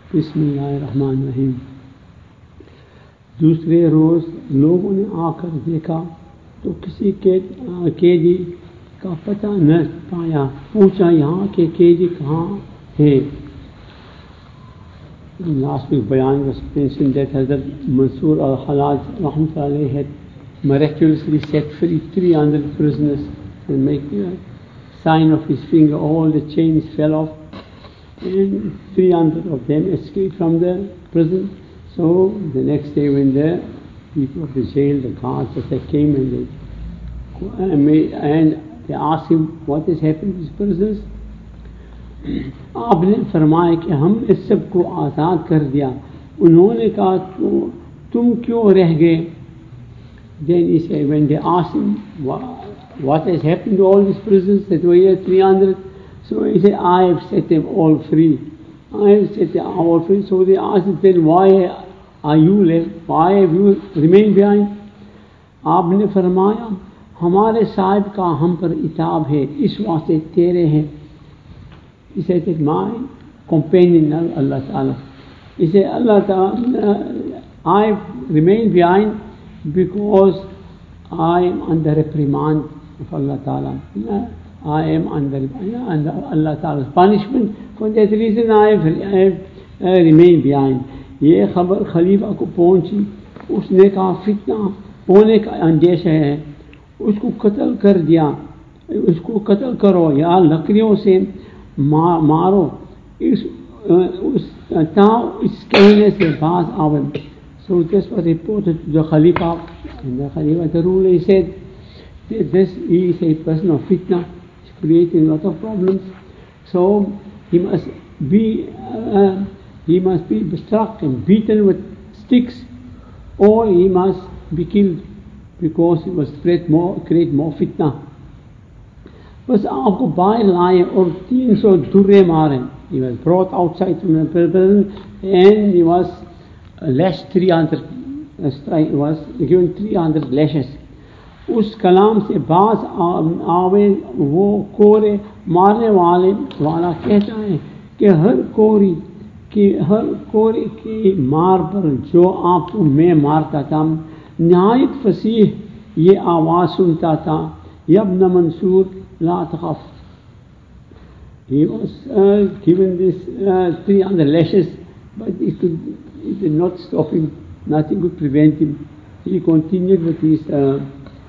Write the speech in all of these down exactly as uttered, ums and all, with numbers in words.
बिस्मिल्लाहिर्रहमानिर्रहीम। दूसरे रोज़ लोगों ने आकर देखा तो किसी के कैदी का पता न पाया। पूछा, यहाँ के कैदी कहाँ है? Last week Bayan was mentioned that Hazrat Mansur al-Hallaj rahmatullahi had miraculously set free three hundred prisoners and making a sign of his finger, all the chains fell off and three hundred of them escaped from the prison. So the next day when the people of the jail, the guards, that they came and they, and they asked him, what has happened to these prisoners? आपने फरमाया कि हम इस सब को आज़ाद कर दिया। उन्होंने कहा तो तुम क्यों रह गए? Then he said, when they asked him what has happened to all these prisoners that were here, three hundred, so he said, I have set them all free. I have set them all free. So they asked him, then why are you left? Why have you remained behind? आपने फरमाया हमारे साहिब का हम पर इताब है, इस वास्ते तेरे हैं। He said that my companion Allah Ta'ala, he said Allah Ta'ala, I remain behind because I am under reprimand of Allah Ta'ala. I am under, under Allah Ta'ala's punishment. For that reason I have, I have uh, remained behind. ये खबर खलीफा को पहुंची। उसने कहा फितना होने का अंदेशा है, उसको कत्ल कर दिया, उसको कत्ल करो या लकड़ियों से मा, मारो। इस उस ताऊ इस कहने से बाज आवे। So this was reported to the Khalifa, and the Khalifa, the ruler, he said that this he is a person of fitna, he's creating a lot of problems. So he must be uh, he must be struck and beaten with sticks, or he must be killed because he was create more create more fitna. बस आपको बाहर लाए और तीन सौ दुर्रे मारे। He was brought outside from the prison and he was lashed three hundred, he was given three hundred lashes. उस कलाम से बाज आवे वो कोरे मारने वाले वाला कहता है कि हर कोरी कि हर कोरे की मार पर जो आपको मैं मारता था, निहायत फसीह ये आवाज़ सुनता था, यब्न मंसूर ला तखफ। He was uh, given this uh, three hundred lashes, but it, could, it did not stop him. Nothing could prevent him. He continued with his, uh,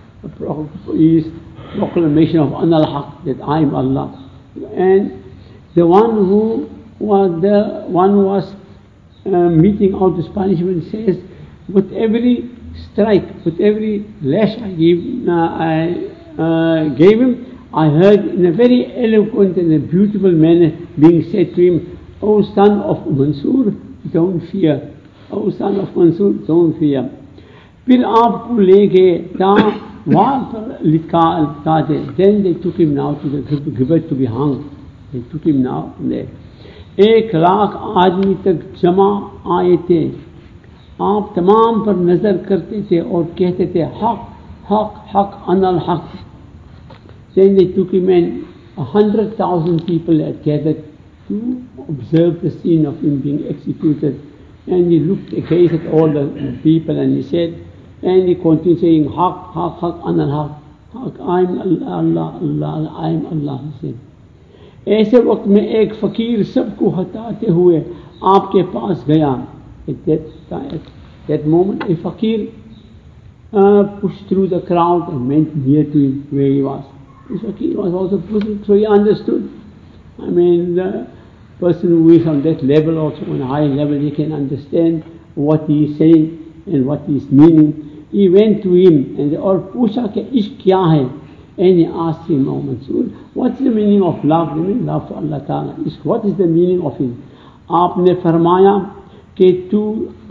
his proclamation of Ana al-Haq, that I am Allah. And the one who was the one who was uh, meeting out this punishment says, with every strike, with every lash I gave, uh, I uh, gave him, I heard in a very eloquent and a beautiful manner being said to him, O son of Mansur, don't fear. O son of Mansur, don't fear. फिर आपको ले गए ता वहाँ पर लिखा लिखा थे। Then they took him now to the gibbet to be hung. They took him now there. एक लाख आदमी तक जमा आए थे। आप तमाम पर नजर करते थे और कहते थे हक हक हक अनल हक। Then they took him and a hundred thousand people had gathered to observe the scene of him being executed. And he looked, gazed at all the people and he said, and he continued saying, Haq, Haq, Haq, Anal Haq, Haq, I am Allah, Allah, Allah, I am Allah, he said. ऐसे वक्त में एक फ़कीर सबको हटाते हुए आपके पास गया। At that, at that moment, a फ़कीर uh, pushed through the crowd and went near to him where he was. This फ़कीर was also Muslim, so he understood. I mean, the person who is on that level, also on a high level, he can understand what he is saying and what he is meaning. He went to him and और पूछा कि इश्क क्या है? And he asked him, O Mansur, what's the meaning of love? The meaning of love for Allah Ta'ala. What is the meaning of it? आपने फरमाया कि तू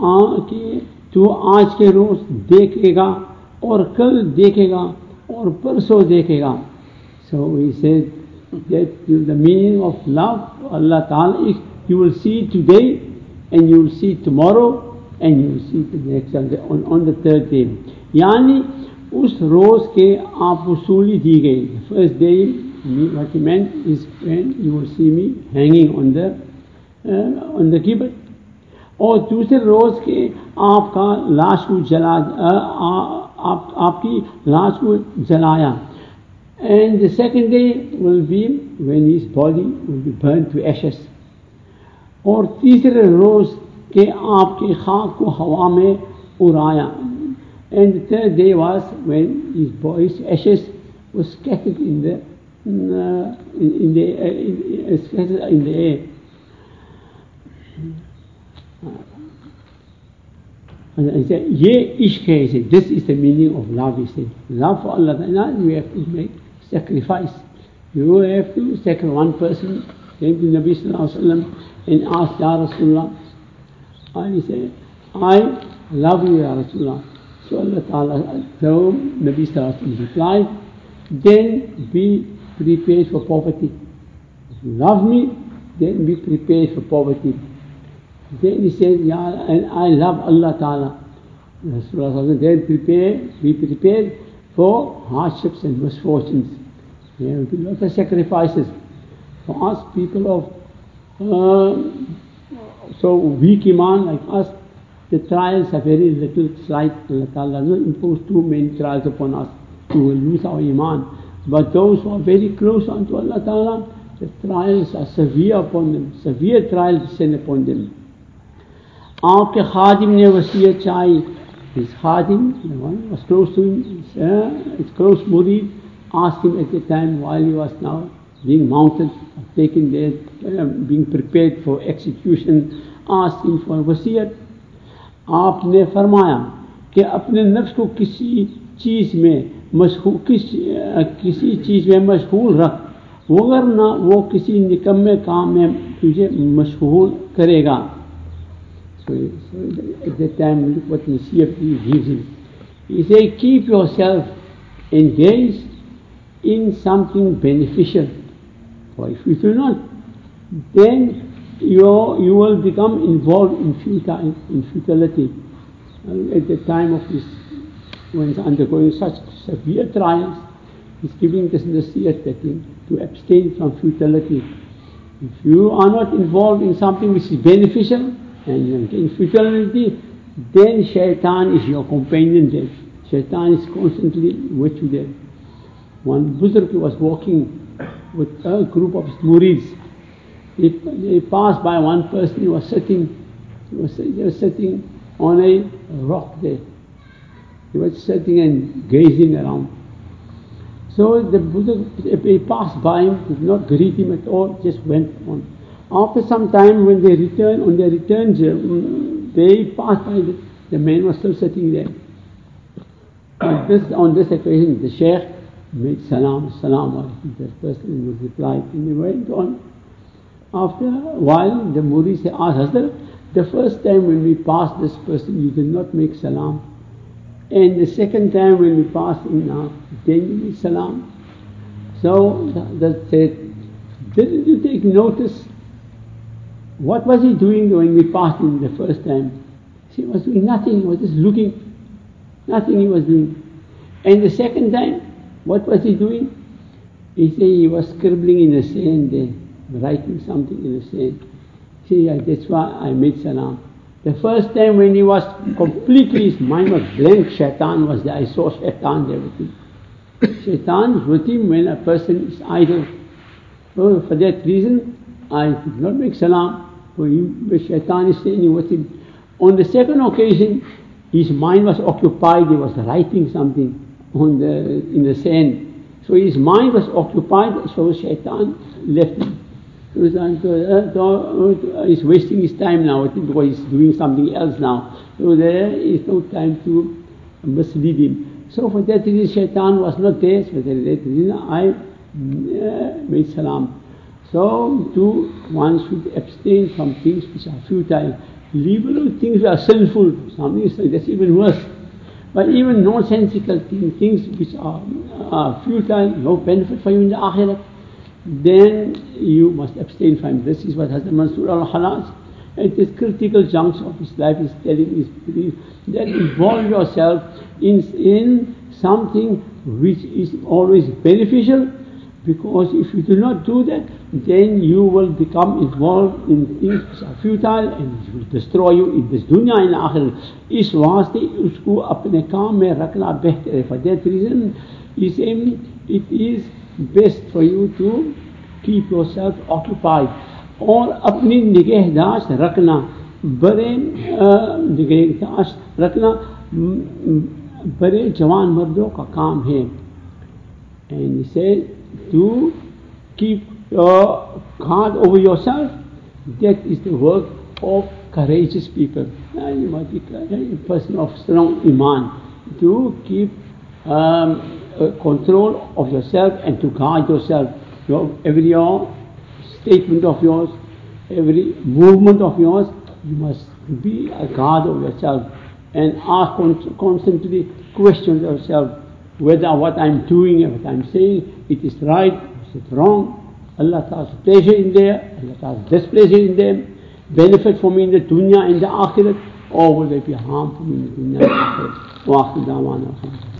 कि तू आज के रोज़ देखेगा और कल देखेगा और परसों देखेगा. So he said that the meaning of love for Allah Ta'ala is you will see today and you will see tomorrow and you will see the next on, on the third day. यानी उस रोज़ के आप वसूली दी गई. The first day, what he meant is when you will see me hanging on the uh, on the gibbet, और दूसरे रोज़ के आपका लाश को जला आ, आप, आपकी लाश को जलाया. And the second day will be when his body will be burned to ashes. और तीसरे रोज़ के आपके खाक को हवा में उड़ाया. And the third day was when his body's ashes was scattered in the uh, in, in the uh, in, uh, scattered in the air. And he said, "Ye ishq hai." He said, "This is the meaning of love." He said, "Love for Allah Ta'ala, you have to make sacrifice. You have to sacrifice." One person came to Nabi Sallallahu Alaihi Wasallam and asked, "Ya Rasulullah," and he said, "I love you, Ya Rasulullah." So Allah Ta'ala, so Nabi Sallallahu Alaihi Wasallam replied, "Then be prepared for poverty. If you love me, then be prepared for poverty." Then he said, "Ya, and I love Allah Ta'ala." Rasulullah, then prepare, be prepared for hardships and misfortunes. There will be lots of sacrifices. For us, people of uh, so weak iman like us, the trials are very little, slight. Allah Ta'ala does not impose too many trials upon us. We will lose our iman. But those who are very close unto Allah Ta'ala, the trials are severe upon them. Severe trials descend upon them. आपके खादिम ने वसीयत चाही. His khadim, the one was close to him, his, uh, his close murid, asked him at the time while he was now being mounted, taken there, uh, being prepared for execution, asked him for वसीयत. आपने फरमाया कि अपने नफ्स को किसी चीज़ में मशगूल किस किसी चीज़ में मशगूल रख, वरना वो किसी निकम्मे काम में तुझे मशगूल करेगा. So, so at that time, look what Nasiyah gives him. He said, keep yourself engaged in something beneficial. For if you do not, then you you will become involved in futile in futility. Uh, at the time of this, when he's undergoing such severe trials, he's giving this Nasiyah to abstain from futility. If you are not involved in something which is beneficial, and in futility, then shaitan is your companion there. Shaitan is constantly with you there. One Buzurg was walking with a group of his murids. He, he passed by one person, he was sitting, he was, he was sitting on a rock there. He was sitting and gazing around. So the Buzurg, he passed by him, did not greet him at all, just went on. After some time, when they returned, on their return, they passed by, the, the man was still sitting there. On this, on this occasion, the Shaykh made salam, salam alaikum. That person replied, and they went on. After a while, the Murid said, asked Hazrat, the first time when we passed this person, you did not make salam. And the second time when we passed him now, then you made salam. So, that said, didn't you take notice? What was he doing when we passed him the first time? He was doing nothing, he was just looking. Nothing he was doing. And the second time, what was he doing? He said he was scribbling in the sand there, writing something in the sand. He said, yeah, that's why I made salam. The first time when he was completely, his mind was blank, shaitan was there. I saw shaitan there with him. Shaitan is with him when a person is idle. So for that reason, I did not make salam. For him, the shaitan is standing with him. On the second occasion, his mind was occupied, he was writing something on the in the sand. So his mind was occupied, so shaitan left him. So he's wasting his time now because he's doing something else now. So there is no time to mislead him. So for that reason, shaitan was not there. So for that reason, I uh, made salam. So, too, one should abstain from things which are futile. Leave alone things which are sinful. Something is, that's even worse. But even nonsensical things, things which are uh, futile, no benefit for you in the akhirat, then you must abstain from. This is what Hazrat Mansur al-Halaj at this critical juncture of his life is telling his belief, that involve yourself in, in something which is always beneficial, Because if you do not do that, then you will become involved in things which are futile and it will destroy you in this dunya and akhirah. इस वास्ते उसको अपने काम में रखना बेहतर है. For that reason, he said it is best for you to keep yourself occupied. और अपनी निगहदाश्त रखना, बड़े निगहदाश्त रखना बड़े जवान मर्दों का काम है. And he said to keep your guard over yourself, that is the work of courageous people. You must be a person of strong iman to keep um, control of yourself and to guard yourself. Your, every your statement of yours, every movement of yours, you must be a guard of yourself and ask constantly, question yourself whether what I'm doing and what I'm saying, it is right, is it wrong? Allah Ta'ala's pleasure in there, Allah Ta'ala's displeasure in them, benefit for me in the dunya and the akhirat, or will they be harm for me in the dunya and the akhirat?